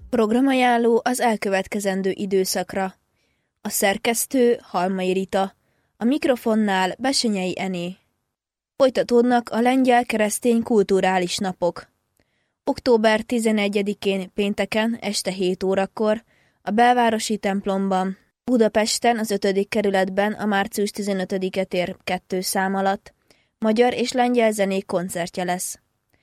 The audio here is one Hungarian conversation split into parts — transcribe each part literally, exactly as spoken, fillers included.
Programajánló az elkövetkezendő időszakra. A szerkesztő Halmai Rita, a mikrofonnál Besenyei Ené. Folytatódnak a lengyel keresztény kulturális napok. október tizenegyedikén pénteken este hét órakor a belvárosi templomban, Budapesten az ötödik kerületben a március tizenötödike tér kettő szám alatt magyar és lengyel zenék koncertje lesz.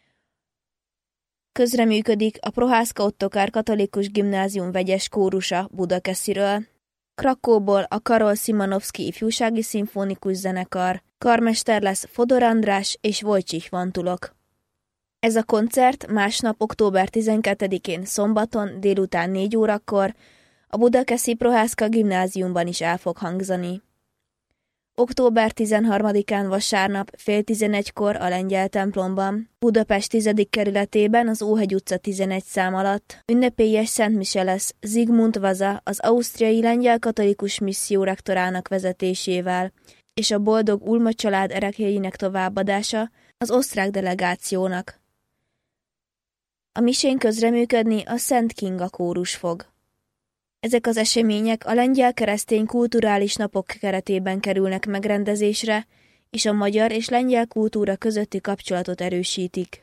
Közreműködik a Prohászka Ottokár Katolikus Gimnázium vegyes kórusa Budakesziről, Krakóból a Karol Szymanowski ifjúsági szimfonikus zenekar, karmester lesz Fodor András és Wojciech Vantulok. Ez a koncert másnap október tizenkettedikén szombaton délután négy órakor a Budakeszi Prohászka Gimnáziumban is el fog hangzani. október tizenharmadikán vasárnap fél tizenegykor a lengyel templomban, Budapest tizedik kerületében az Óhegy utca tizenegy szám alatt ünnepélyes szentmise lesz Zigmund Vaza, az ausztriai lengyel katolikus misszió rektorának vezetésével, és a Boldog Ulma család ereklyeinek továbbadása az osztrák delegációnak. A misén közreműködni a Szent Kinga kórus fog. Ezek az események a lengyel keresztény kulturális napok keretében kerülnek megrendezésre, és a magyar és lengyel kultúra közötti kapcsolatot erősítik.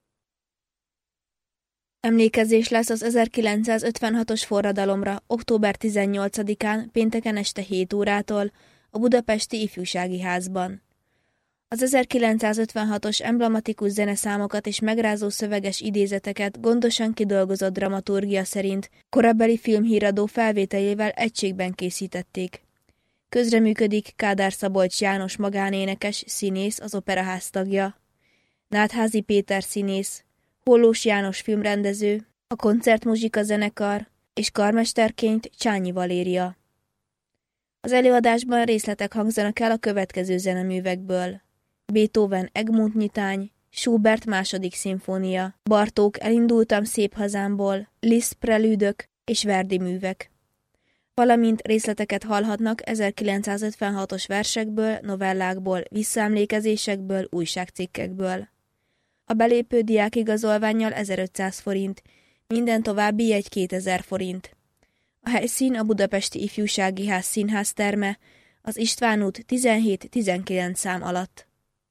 Emlékezés lesz az ezerkilencszázötvenhatos forradalomra október tizennyolcadikán pénteken este hét órától a Budapesti Ifjúsági Házban. Az ezerkilencszázötvenhatos emblematikus zeneszámokat és megrázó szöveges idézeteket gondosan kidolgozott dramaturgia szerint korabeli filmhíradó felvételével egységben készítették. Közreműködik Kádár Szabolcs János magánénekes, színész, az Operaház tagja, Nátházi Péter színész, Hollós János filmrendező, a Koncertmuzsika zenekar és karmesterként Csányi Valéria. Az előadásban részletek hangzanak el a következő zeneművekből: Beethoven Egmont nyitány, Schubert második szimfónia, Bartók Elindultam szép hazámból, Liszt prelűdök és Verdi művek. Valamint részleteket hallhatnak ezerkilencszázötvenhatos versekből, novellákból, visszaemlékezésekből, újságcikkekből. A belépő diákigazolvánnyal ezerötszáz forint, minden további jegy kétezer forint. A helyszín a Budapesti Ifjúsági Ház színház terme, az István út tizenhét tizenkilenc szám alatt.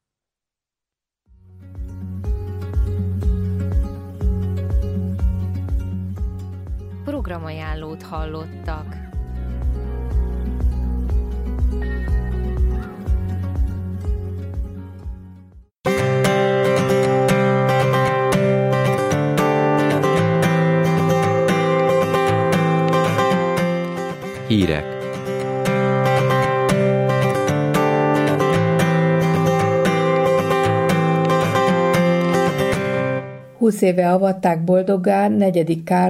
Programajánlót hallottak. Hírek. Húsz éve avatták boldoggá negyedik Károly